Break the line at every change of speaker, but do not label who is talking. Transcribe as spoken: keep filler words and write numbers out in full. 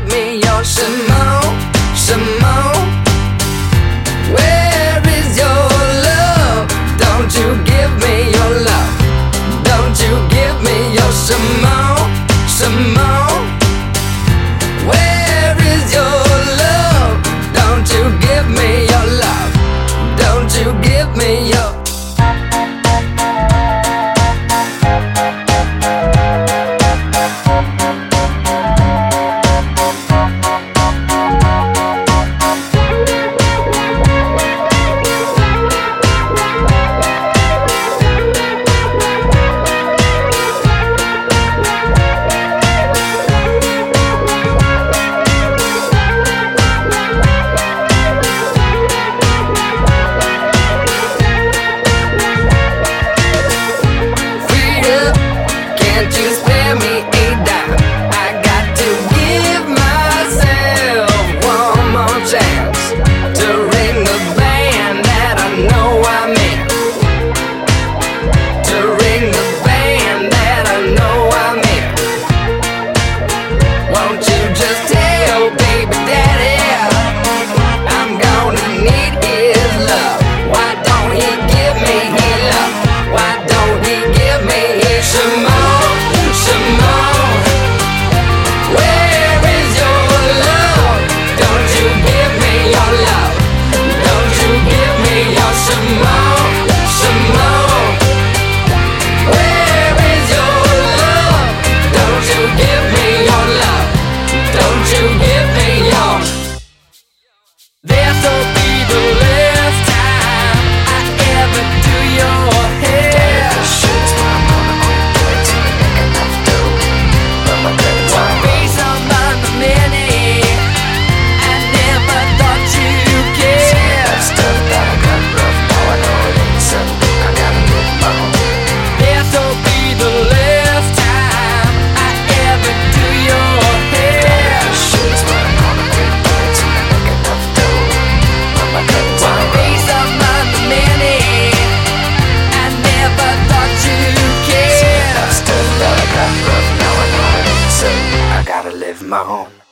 me your Simone, Simone. Where is your love? Don't you give me your love. Don't you give me your Simone, Simone. Where is your love? Don't you give me your love. Don't you give me your Can't you spare me a dime? I got to give myself one more chance to ring the band that I know I'm in. To ring the band that I know I'm in. Won't you just tell baby daddy I'm gonna need his love? Why don't he give me his love? Why don't he give me his Simone? This'll be the last time I ever do your hair. One piece among the many, I never thought you'd care. Stuff that I got rough, now I know it ain't so I gotta live my own. This'll be the last time I ever do your hair. One piece among the many, I never thought you'd care. Stuff that I got rough, now I know it ain't so I gotta live my own.